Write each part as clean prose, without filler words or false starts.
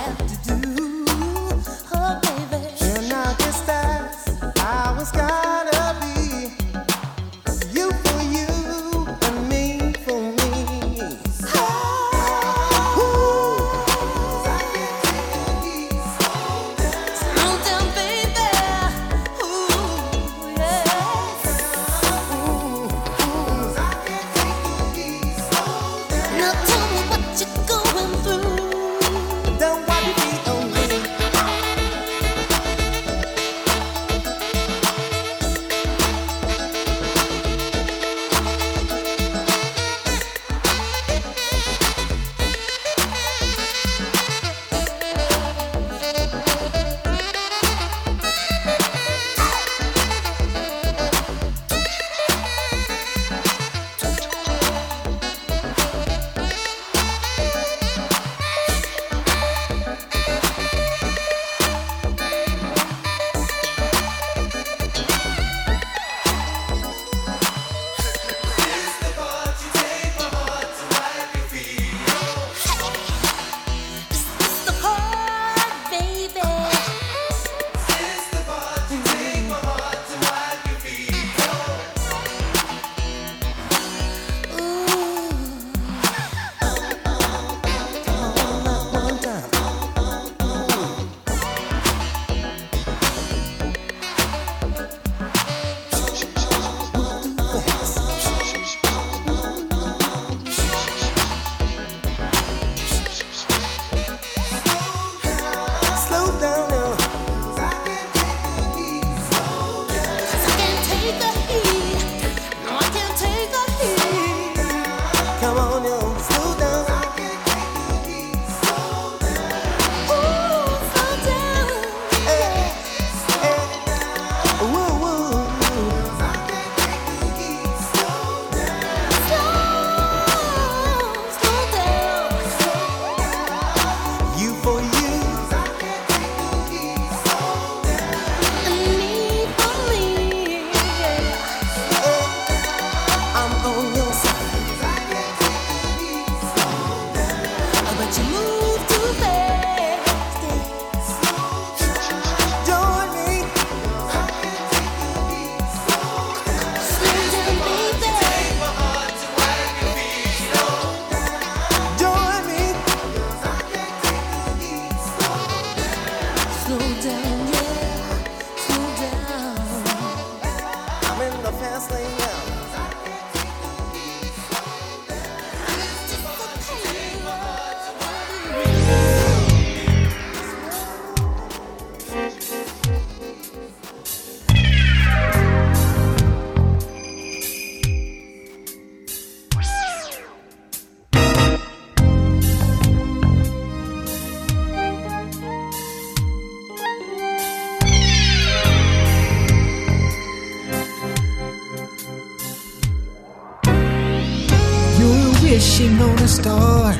wishing on a star.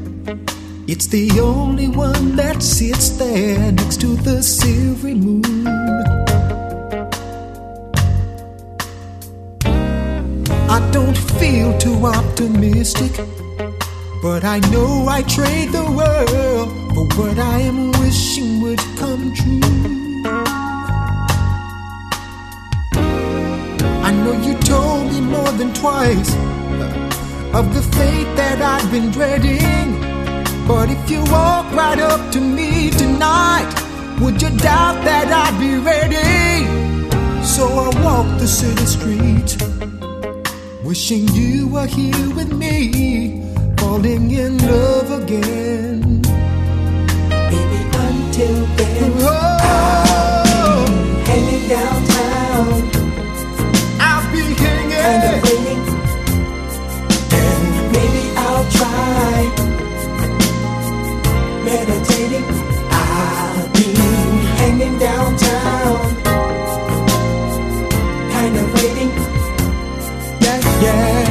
It's the only one that sits there next to the silvery moon. I don't feel too optimistic, but I know I trade the world for what I am wishing would come true. I know you told me more than twice of the fate that I've been dreading, but if you walk right up to me tonight, would you doubt that I'd be ready? So I walk the city streets, wishing you were here with me, falling in love again. Baby, until then, oh, hanging downtown, I'll be hanging, kind of waiting, and maybe I'll try meditating. I'll be hanging downtown, kind of waiting. yeah, yeah.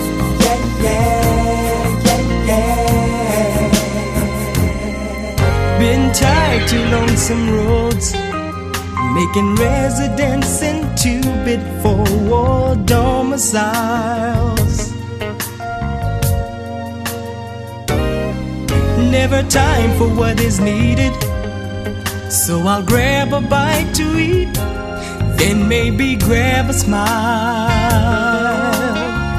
Been tied to lonesome roads, making residents into bid for war domiciles. never time for what is needed. So I'll grab a bite to eat, then maybe grab a smile.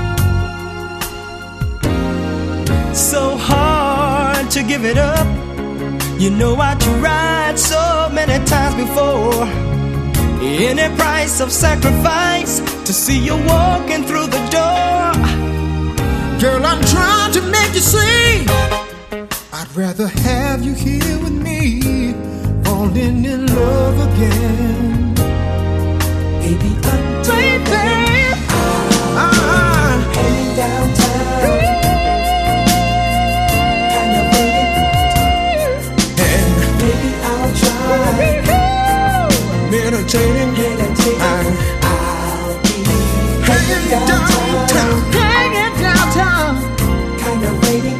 So hard to give it up. You know I tried so many times before. Any price of sacrifice to see you walking through the door. Girl, I'm trying to make you see I'd rather have you here with me, falling in love again. Baby, until Baby, heading downtown, kind of waiting, and maybe I'll try meditating, I'll be hanging downtown, hanging downtown, kind of waiting.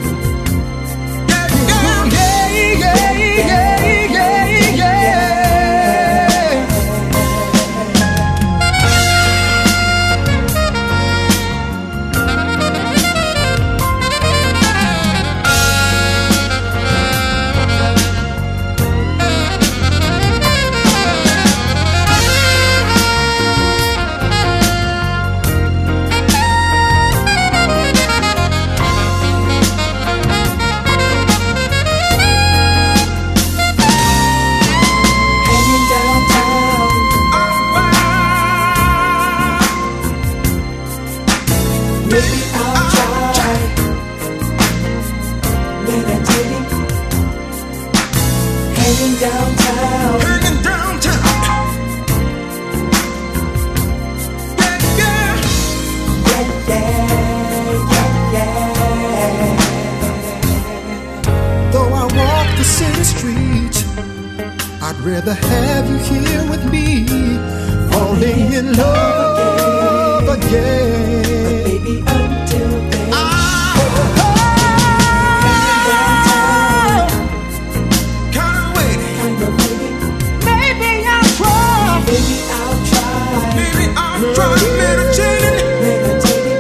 Maybe I'll try meditating, hanging downtown, hanging downtown. Yeah, yeah. Though I walk the city streets, I'd rather have you here with me, falling in love again. Baby, until then, Kind of waiting. kind of waiting. Maybe I'll try. Maybe I'll try Maybe I'll try meditating, meditating.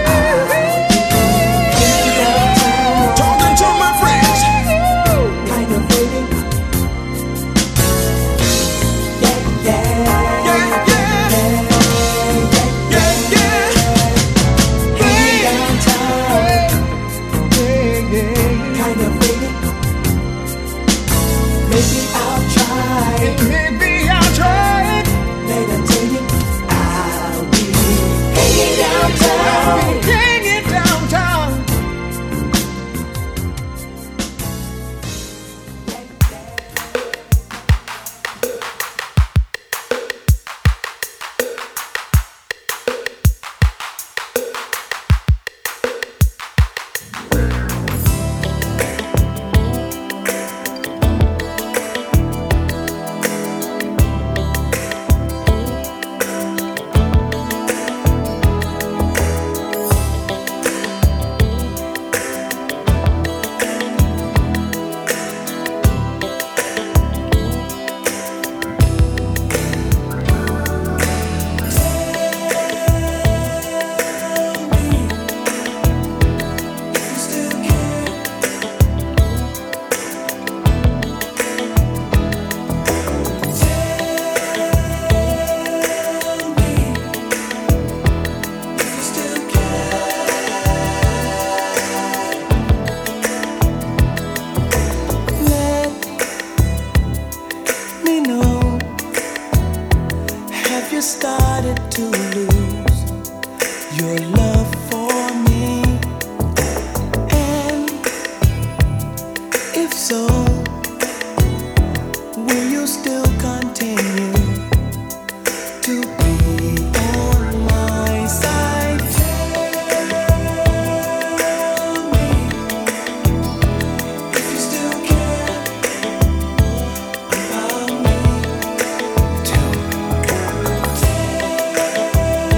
Hanging downtown, talking to my friends. kind of waiting. Yeah. Yeah, yeah, yeah, yeah. Hanging downtown, kind of waiting. Maybe I'll try Maybe I'll try it. meditating. I'll be hanging downtown. Hanging downtown. Started to lose your love for me, and if so, will you still continue to be on my side? Tell me if you still care about me. Tell me.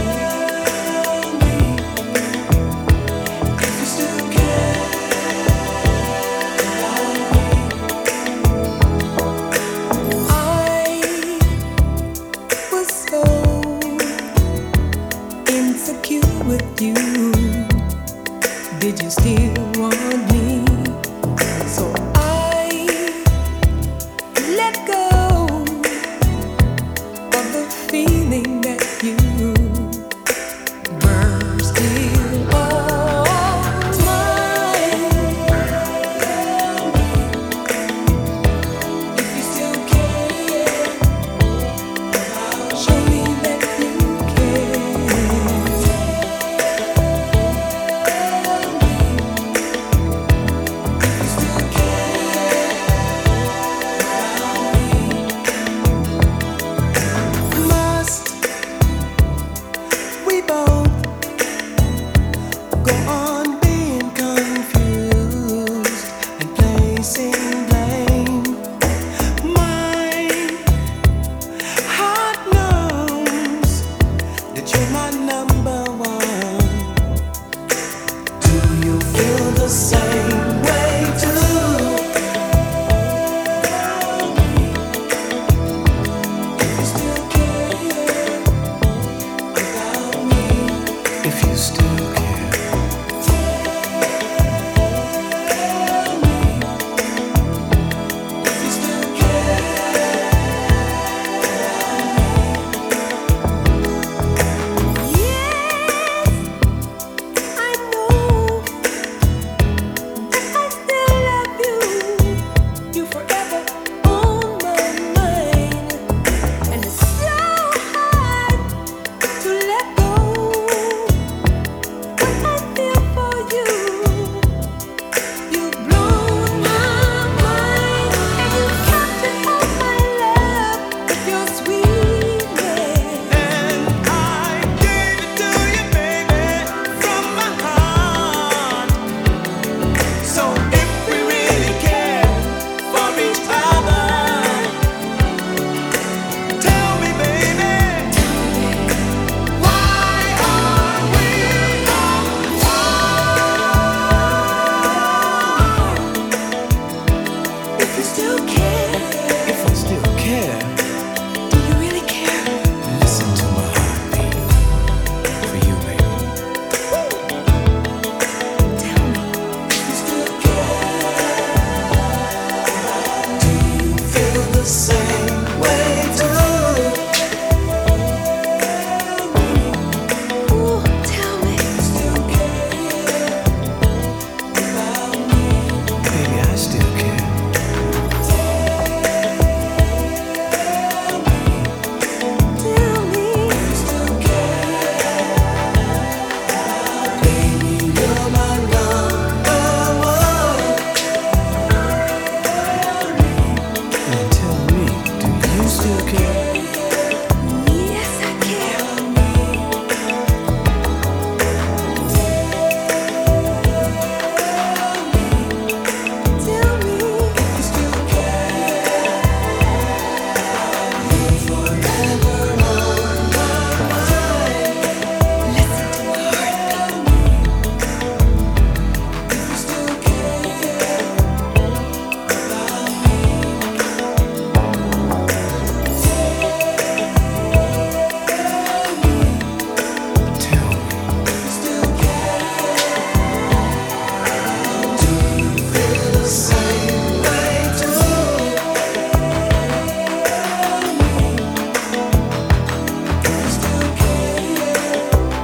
same way too. Ooh, tell me. Still care about me. Baby, I still care. Tell me. Still care. Baby, you're my number one. Now tell me, do you still care? Yes, I care. Tell me. Still care. You forever on my mind. Listen to my heart. Still care about me. Tell me. Still care. Do you feel the same way too? Still care.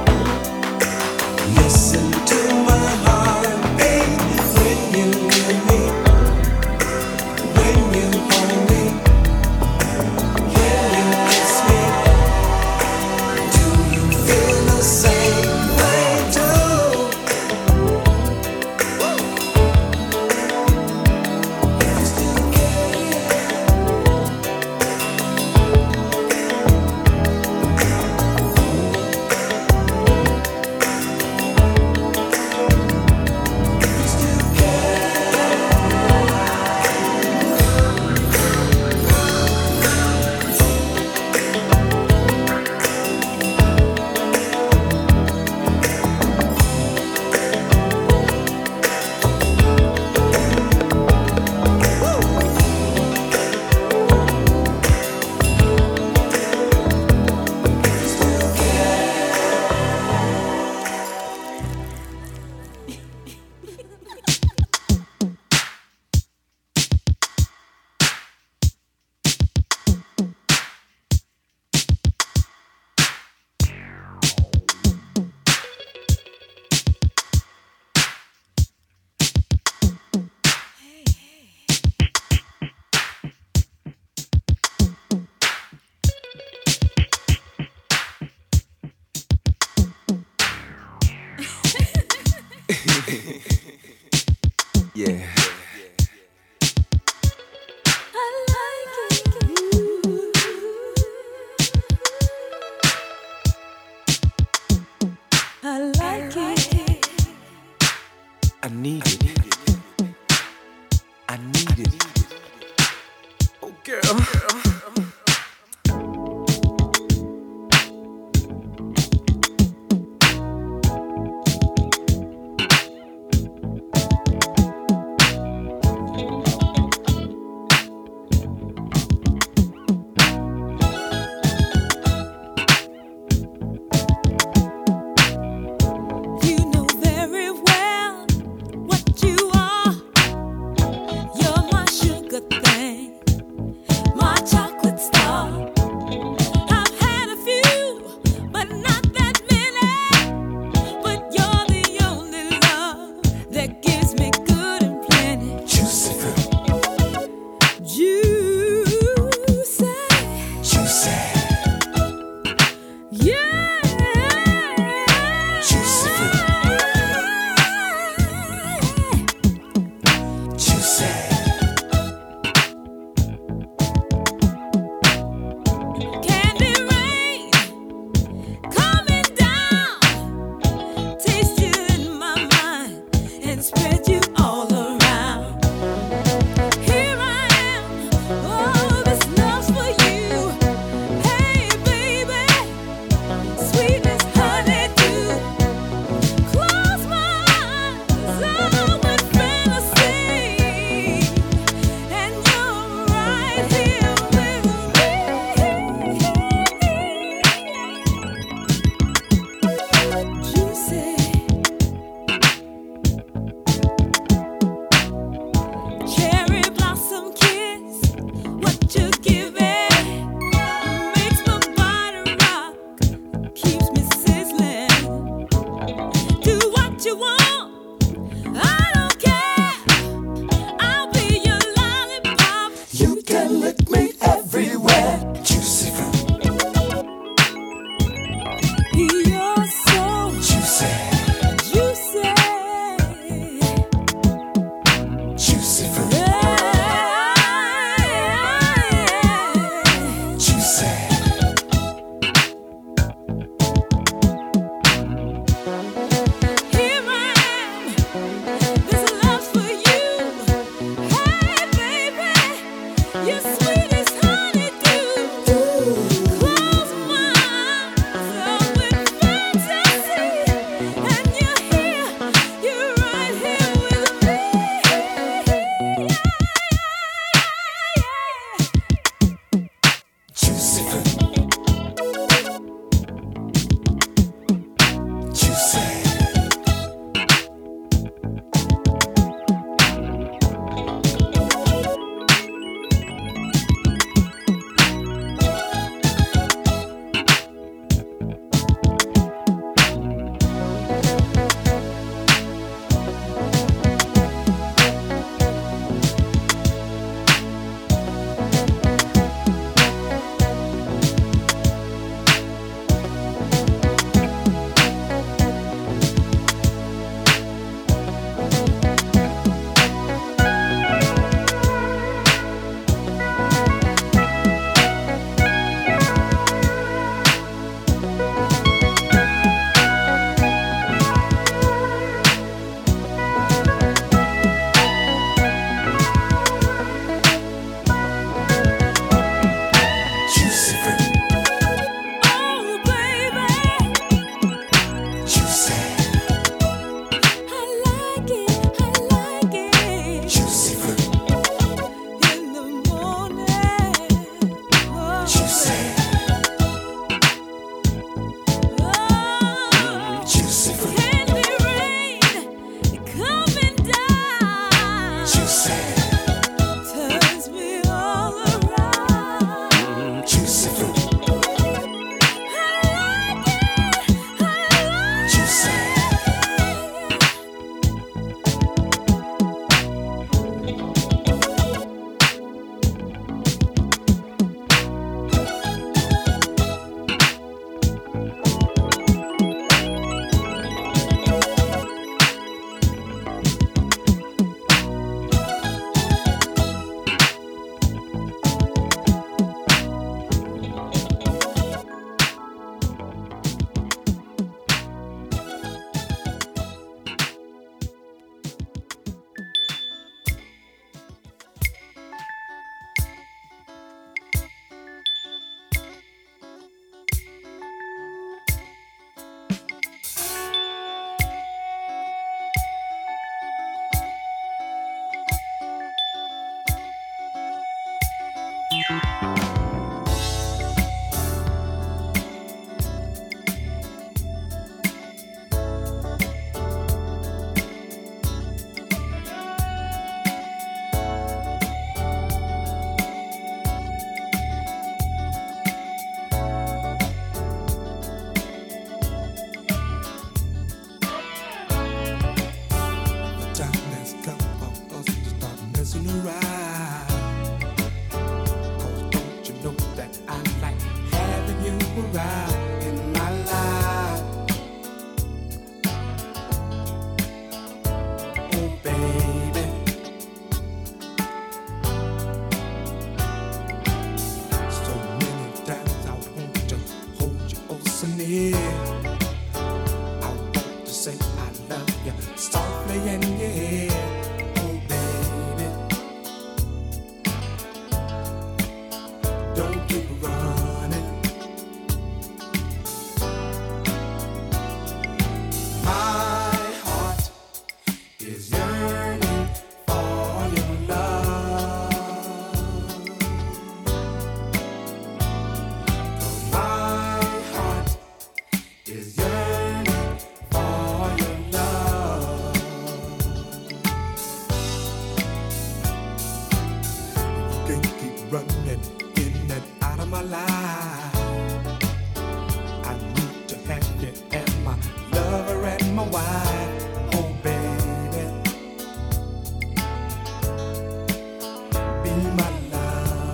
Listen to my heartbeat when you near me, when you hold me, when you kiss me. Do you feel the same way too? Still Yeah. I like it. I like it. I need it. I need it. Oh, girl. You know very well what you are. You're my sugar thing, my chocolate star. can lick me everywhere. Juicy fruit. You're so Juicy. juicy. Juicy fruit. Juicy. Here I am. This love's for you. Hey, baby, you're sweet as honeydew. Close my eyes up with fantasy, and you're here, you're right here with me. Juicy fruit. Juicy. Juicy fruit. Oh, baby, Juicy. I like it. Juicy fruit. In the morning. Oh, Juicy. oh. Juicy fruit. Candy rain coming down, Juicy. turns me all around. Juicy fruit. I like it. Juicy. Time has come for us to start messing around. 'Cause don't you know that I like having you around in my life? Oh, baby. So many times I want to hold you oh so near. I want to say I love you softly in your ear. Oh, baby. Don't keep running. My heart is yearning for your love. My heart is yearning for your love. You can't keep running in and out of my life. I need to have you as my lover and my wife. Oh, baby. Be my love.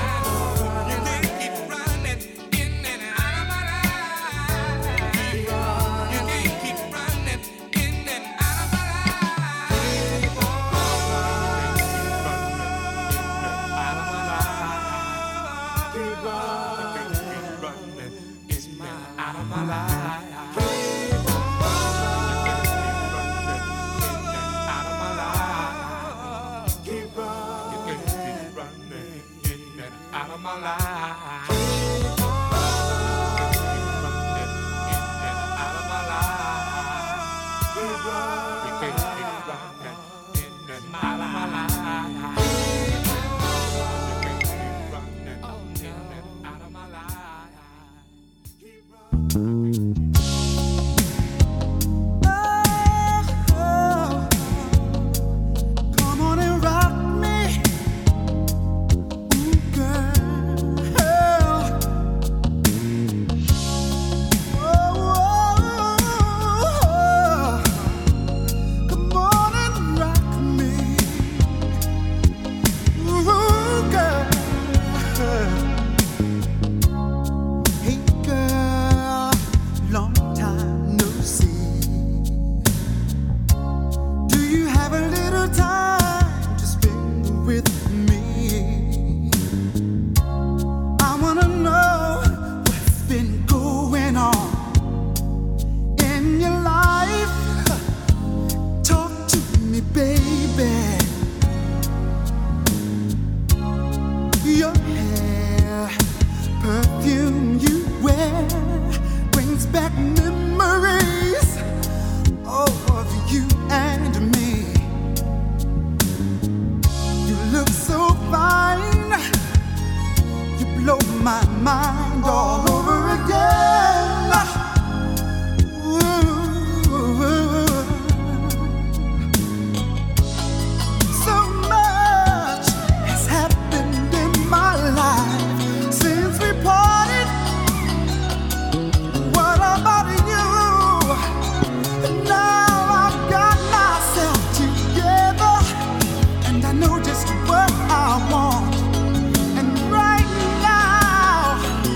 know just what I want. And right now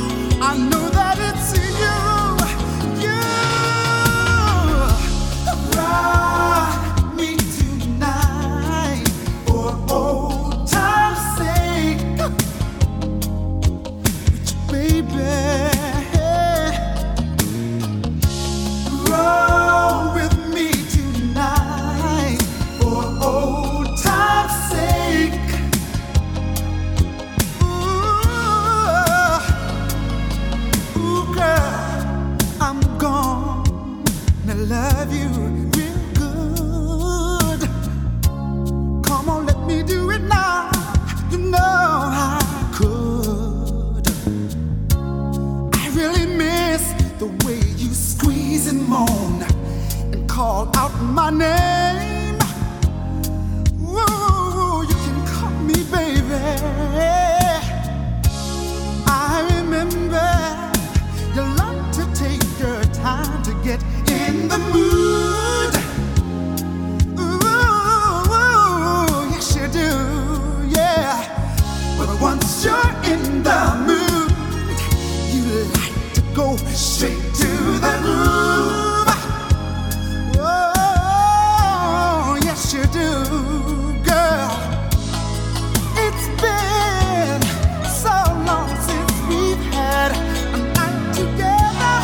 the way you squeeze and moan and call out my name. Whoa, you can call me baby. I remember you like to take your time to get in the mood. Ooh, yes you do, yeah. But once you're in the mood, you like to go straight to the groove. Oh, yes you do, girl. It's been so long since we've had a night together.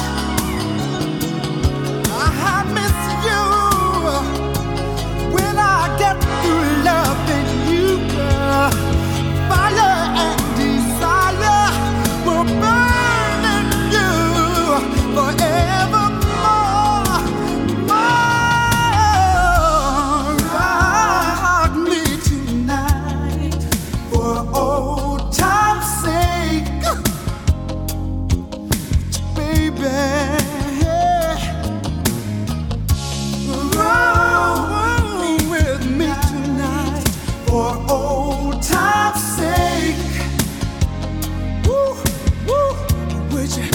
I miss you when I get through loving you, girl. Fire and desire will burn in you forevermore. Rock me tonight for old time's sake, baby. Roll with me tonight for old time's sake. Woo, woo. Would you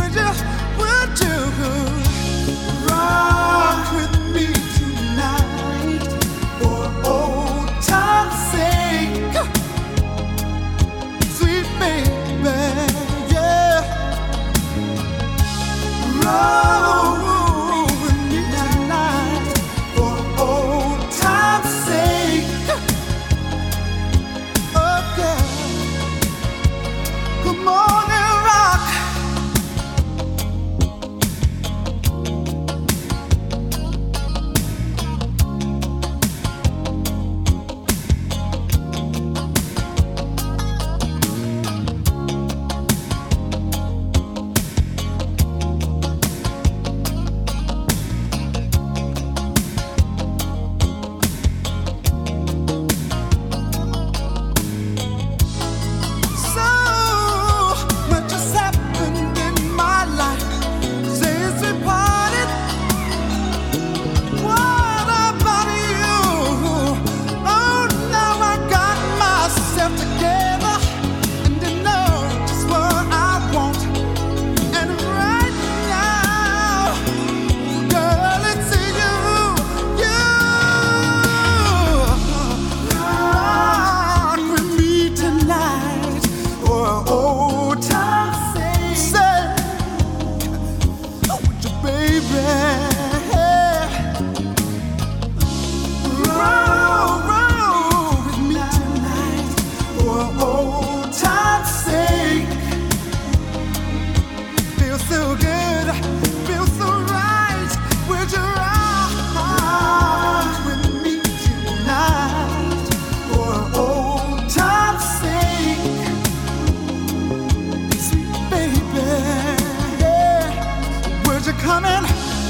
rock with me tonight for old time's sake? Sweet baby, yeah. Roll with me tonight for old time's sake. Oh, girl, come on and rock. So much has happened in my life since we parted. What about you? Oh, now I got myself together and I know just what I want. And right now, girl, it's you. Rock with me tonight for old time's sake. Oh, would you, baby? Roll with me tonight for old time's sake. Feels so good, feels so right. Would you rock with me tonight for old time's sake? Sweet baby, yeah. Would you come and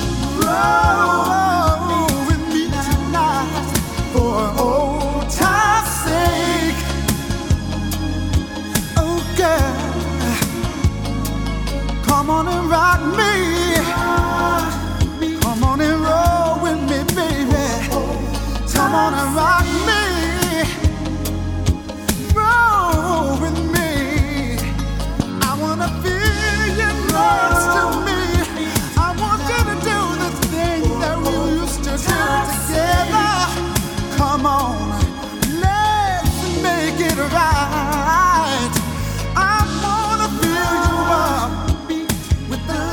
roll with me tonight for old time's sake? Oh, girl, come on and rock me. Come on and roll with me, baby. Come on and rock me. Roll with me. I wanna feel you next to me. I want you to do the things that we used to do together. Come on, let's make it right. I wanna fill you up with the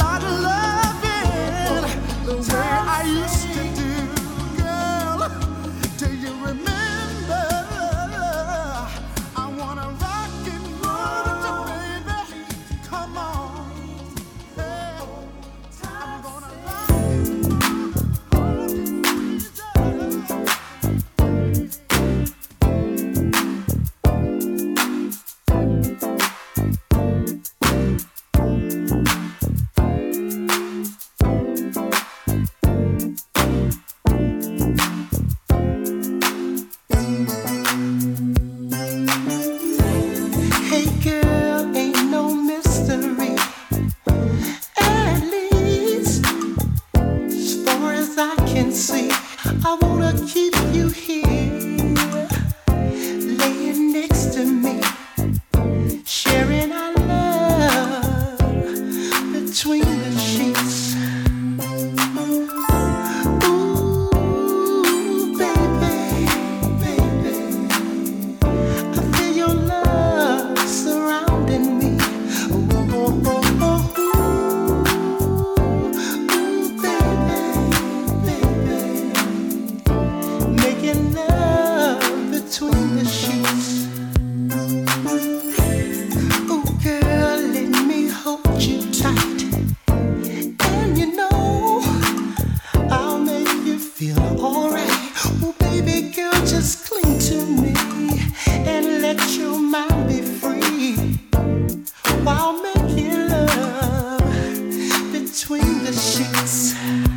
while making love between the sheets.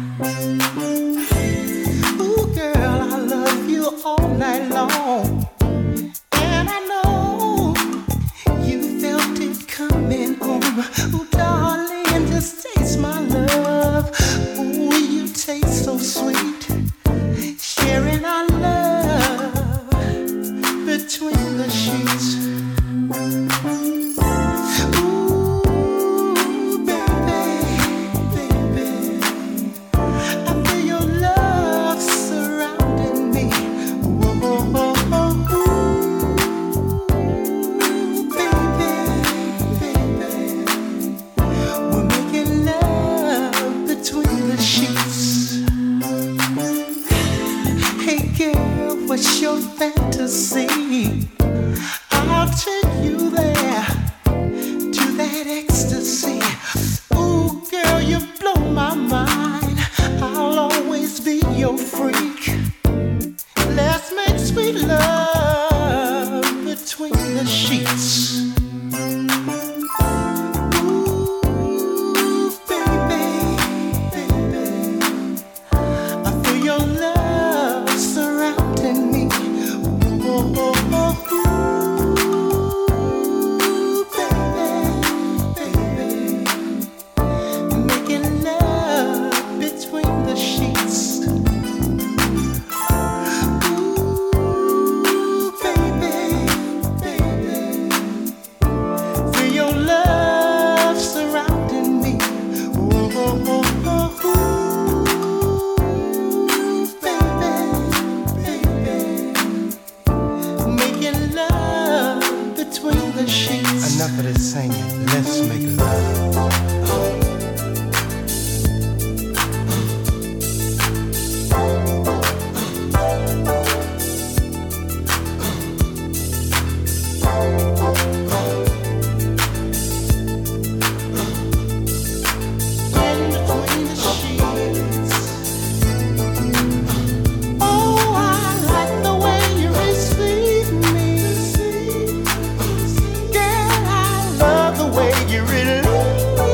Ooh, girl, I love you all night long, and I know you felt it coming on. Ooh, darling, just taste my love. Ooh, you taste so sweet, sharing our love between the sheets. What's your fantasy? I'll take you there to that ecstasy. Ooh, girl, you blow my mind. I'll always be your freak. Let's make sweet love between the sheets. Ooh, baby, baby, I feel your love surrounding me. Oh, oh, oh, ooh, baby, baby, making love between the sheets. Ooh, baby, baby, feel your love surrounding me. Oh, oh, oh, oh, ooh, baby, baby, making love between the sheets. Enough of this singing. Let's make love. In between the sheets. Oh, I like the way you receive me. Girl, I love the way you release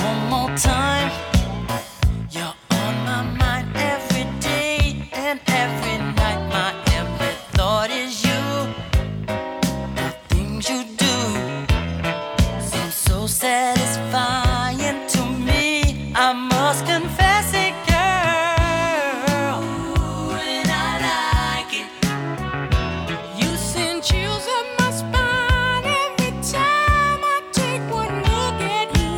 One more time. You're on my mind every day and every night. My every thought is you. The things you do seem so satisfying to me. I must confess it, girl. Ooh, and I like it. You send chills up my spine every time I take one look at you.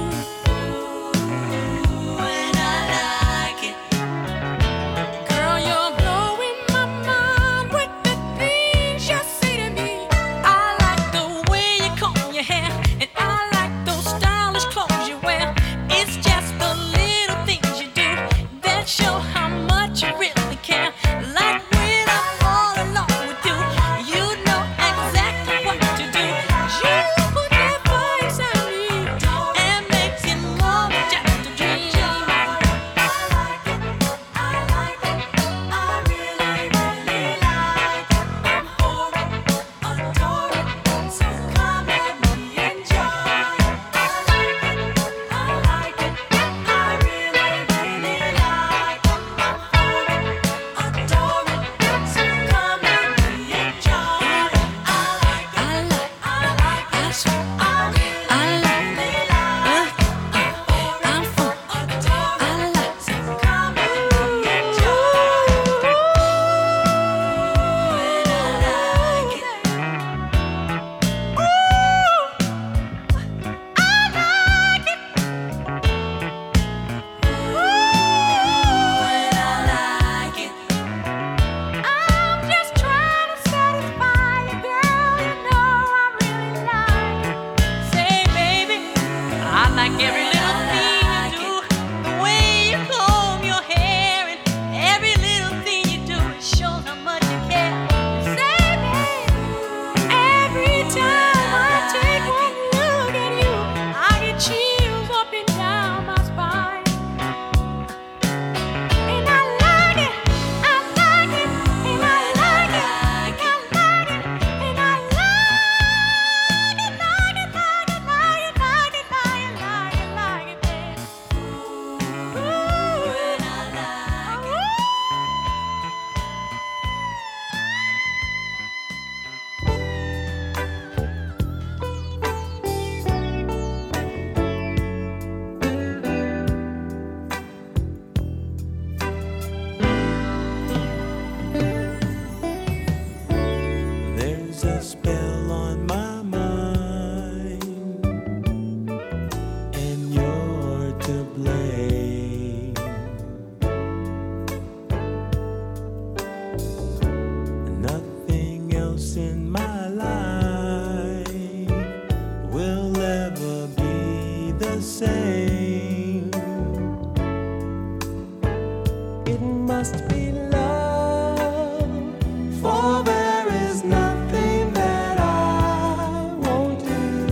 Ooh, and I like it. Girl, you're blowing my mind with the things you say to me. I like the way you comb your hair, and I like those stylish clothes you wear. It's just the little things you do that show how much you really care. Like when I fall in love with you, you know exactly what to do. You put that fire inside me and makes it more than just a dream. I like it, I like it, I really, really like it. I'm for it, adore it, so come let me enjoy it. I like it, I like it, I really, really like it. I'm for it, adore it, so come let me enjoy it. I like it, I like it, I really, really like it. I'm for it, adore it, so come let me enjoy it. And I like it. I'm just trying to satisfy you, girl. You know I really like it. Say, baby, I like every little thing you do. The way you comb your hair and every little thing you do. It shows how much you care. Say, baby, every time I take one look at you, I get chills up and down my spine. And I like it, I like it, and I like it, I like it, and I like it, like it, like it, like it, like it, baby. Ooh, and I like it. There's a spell on my mind, and you're to blame. Nothing else in my life will ever be the same. It must be love, for there is nothing that I won't do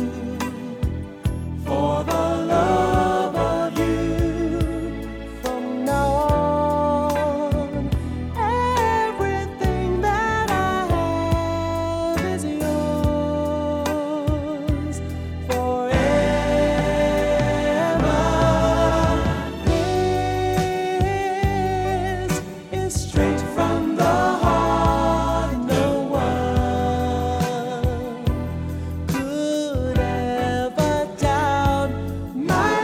for the love of you. From now on, everything that I have is yours forever. This is straight from the heart. No one could ever doubt my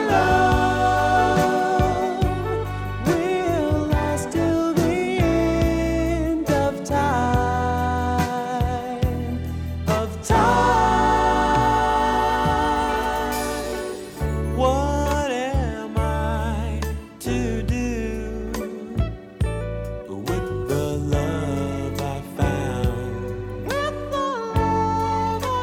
love will last till the end of time, What am I to do with the love I found? With the love I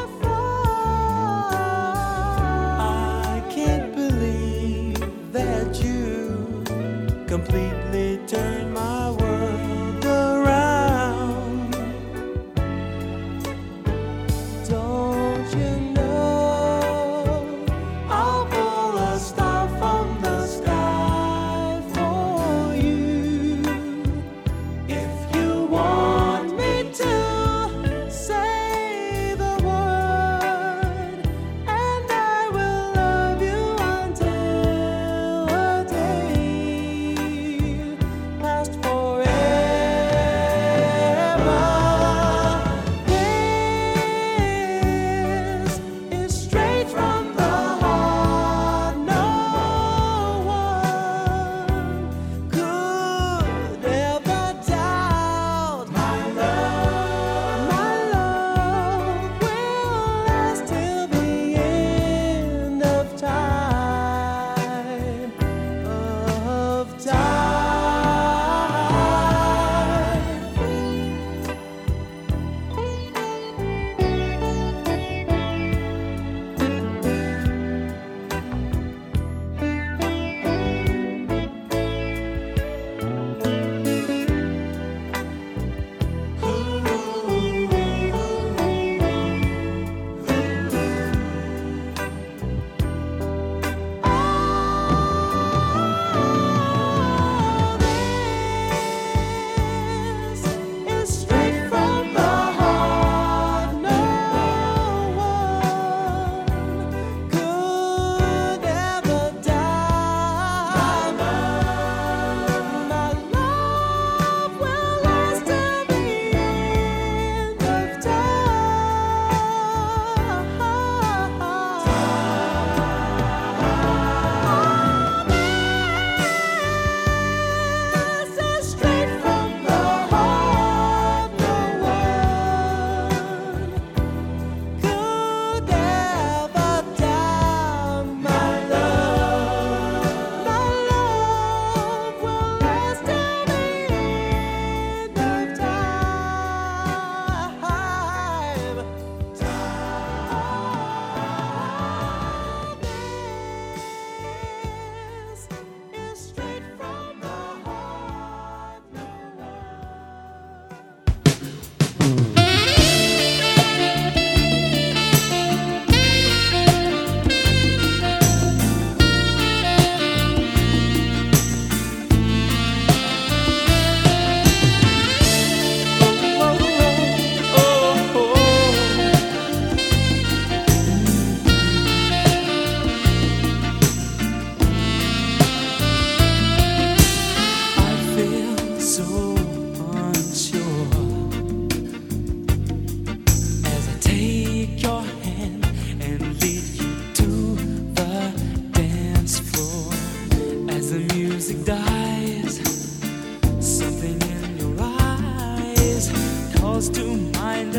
found, I can't believe that you completely turned my world around. Don't you know I'll pull a star from the sky for you if you want me to say the word, and I will love you until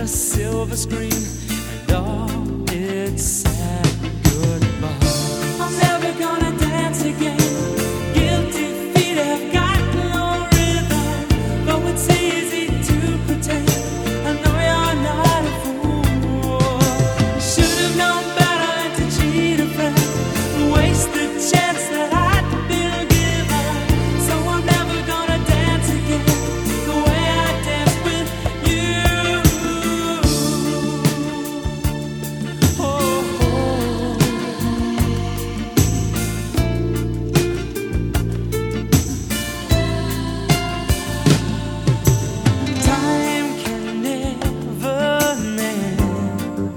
silver screen and all its sad goodbye. I'm never gonna dance again. Guilty feet have got no rhythm, though it's easy to pretend. I know you're not a fool. Should have known better than to cheat a friend, waste the chance that I'd been given. So I'm never gonna dance again the way I danced with you. Time can never mend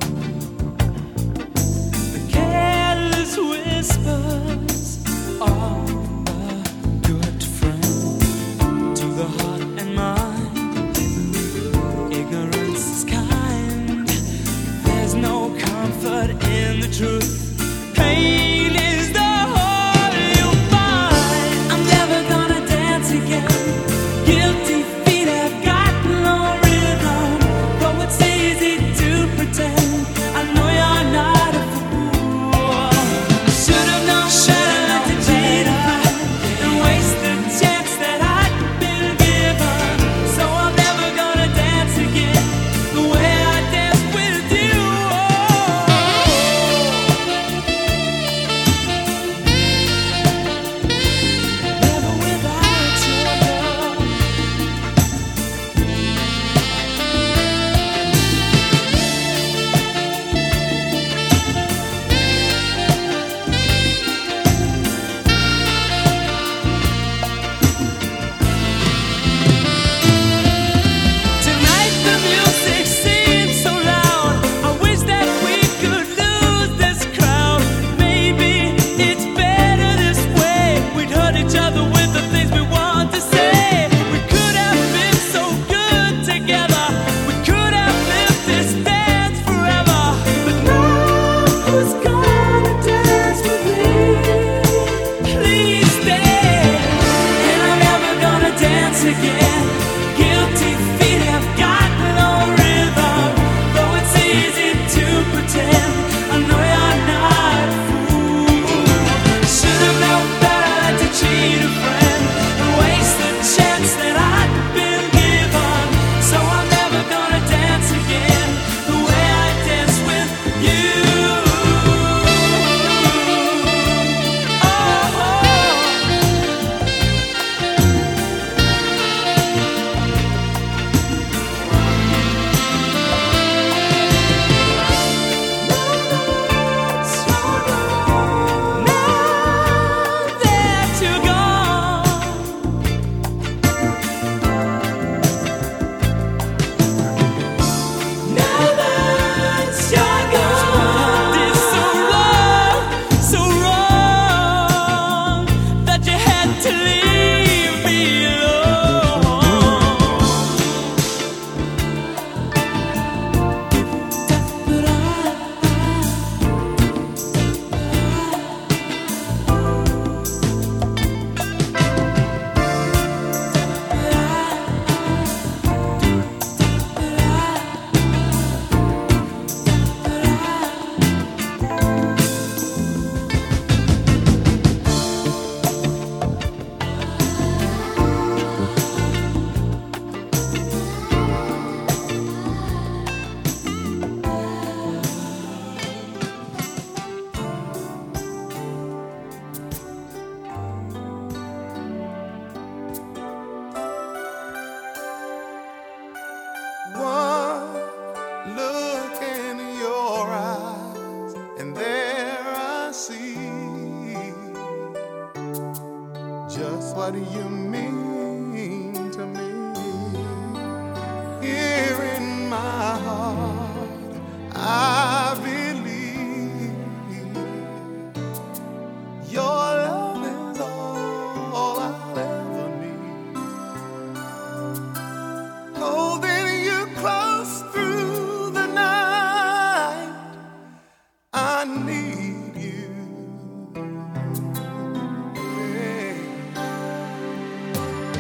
the careless whispers of a good friend. To the heart and mind, ignorance is kind. There's no comfort in the truth. Pain is the whole you'll find. I'm never gonna dance again. Guilty feet have got no rhythm, though it's easy to pretend. I know you're not a fool. Should have known better than to cheat a friend and waste the chance that I'd been given. So I'm never gonna dance again the way I danced with you. Never without your love. Tonight the music seems so loud. I wish that we could lose this crowd. Maybe it's better this way. We'd hurt each other with the things we want to say. We could have been so good together. We could have lived this dance forever. But now who's gonna dance with me? Please stay. And I'm never gonna dance again. Guilty feet have got no rhythm, though it's easy to pretend. I know you're not a fool. Should have known better than to cheat a friend and waste the chance that I'd been given. So I'm never gonna dance again the way I danced with you. Now that you're gone, now that you're gone, it's so wrong that you had to leave me One look in your eyes, and there I see just what you mean to me. Here in my heart, I believe your love is all I'll ever need. Holding you close through the night, I need you. Yeah.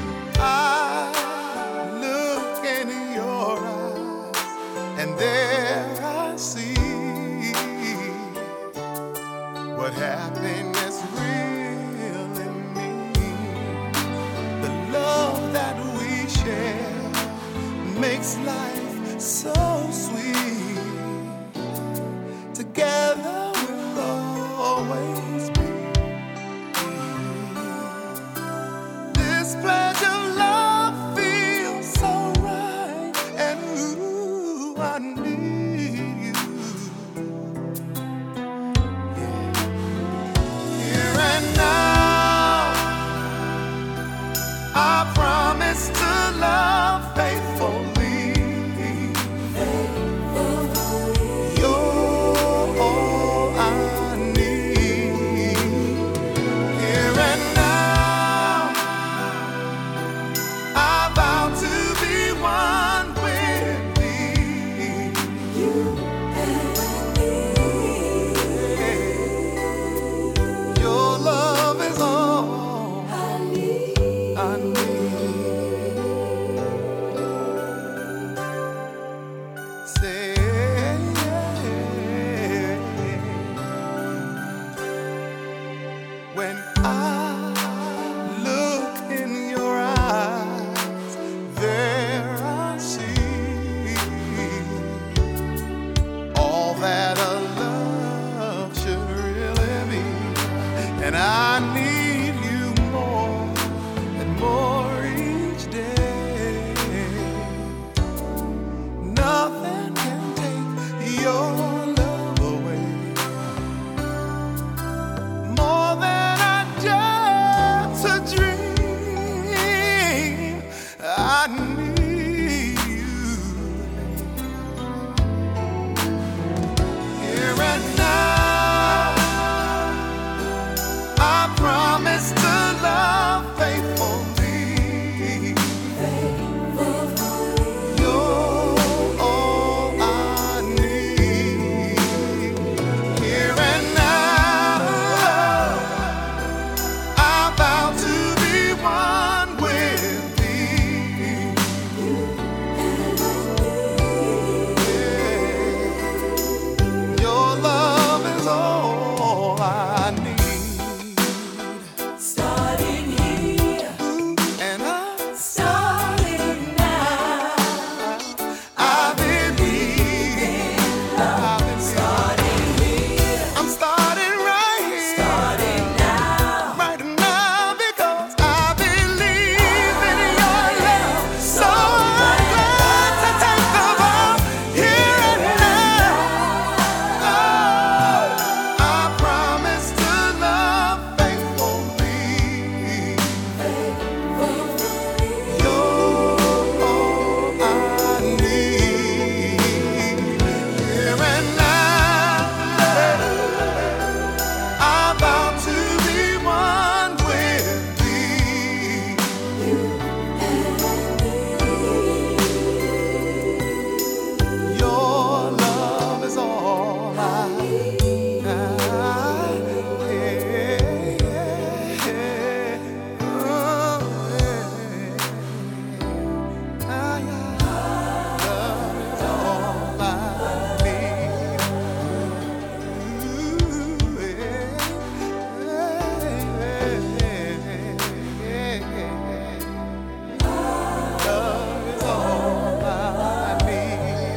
Love is all I need.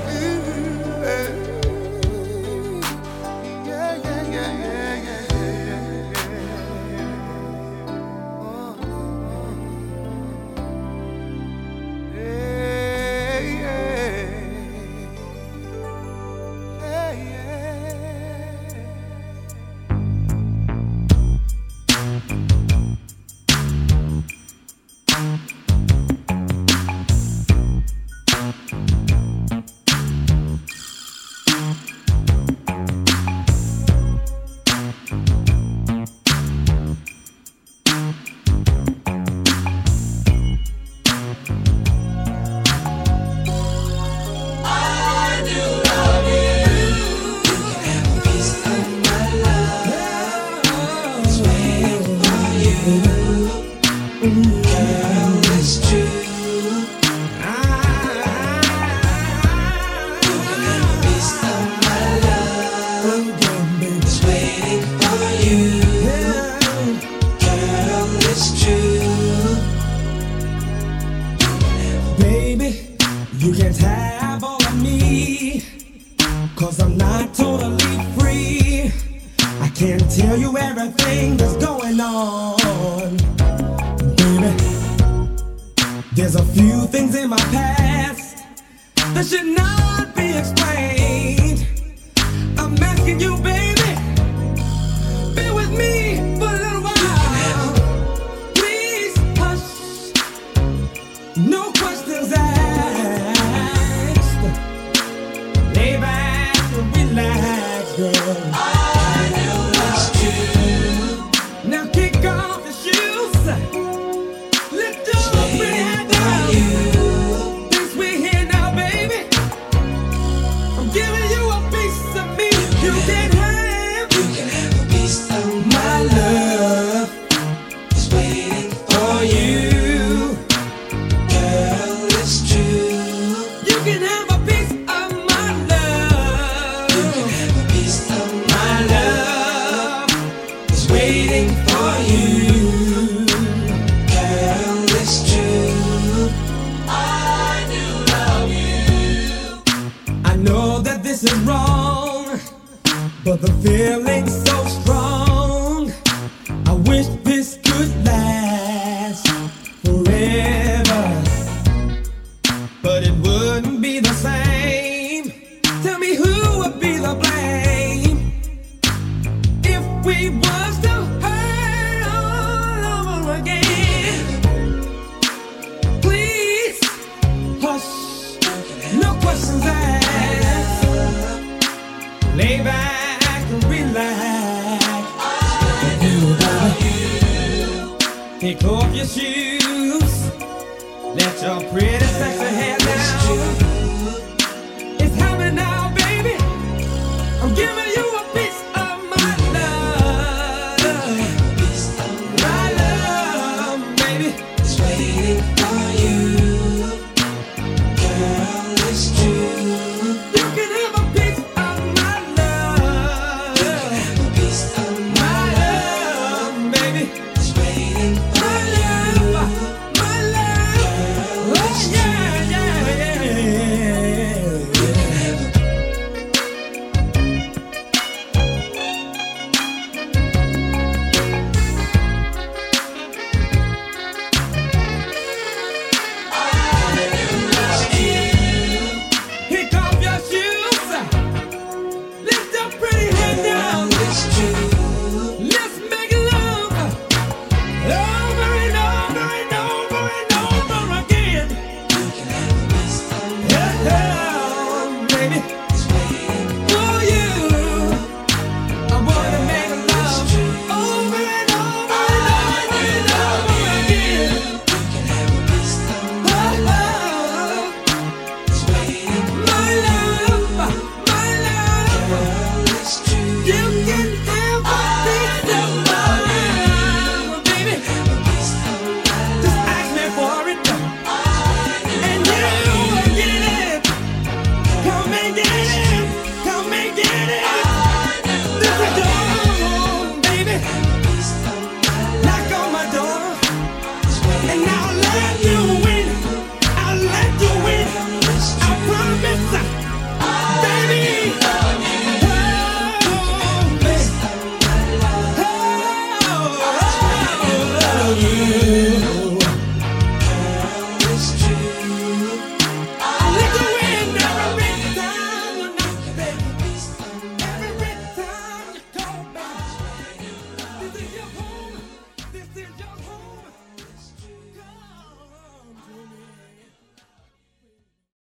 Yeah, yeah, yeah, yeah, yeah, yeah. Oh, hey, hey, hey, yeah. Baby, you can't have all of me, 'cause I'm not totally free. I can't tell you everything that's going on. Baby, there's a few things in my past that should not be explained. I'm asking you, baby, be with me for a little while. Please hush, no questions asked. Lay back and relax, girl. I know it's true. Now kick off your shoes. Lift your pretty head down. Since we're here now, baby, I'm giving you a piece of me. You can have a piece of my love. It's waiting for you. Girl, it's true. You can have a piece of my love. You can have a piece of my love. It's waiting for you. Girl, it's true. I do love you. I know that this is wrong, but the feeling's so strong. I wish this could last forever, but it wouldn't be the same. Tell me who would be the blame if we was to hurt all over again. Please hush, no questions asked. Lay back and relax. Take off your shoes. Let your pretty sexy hair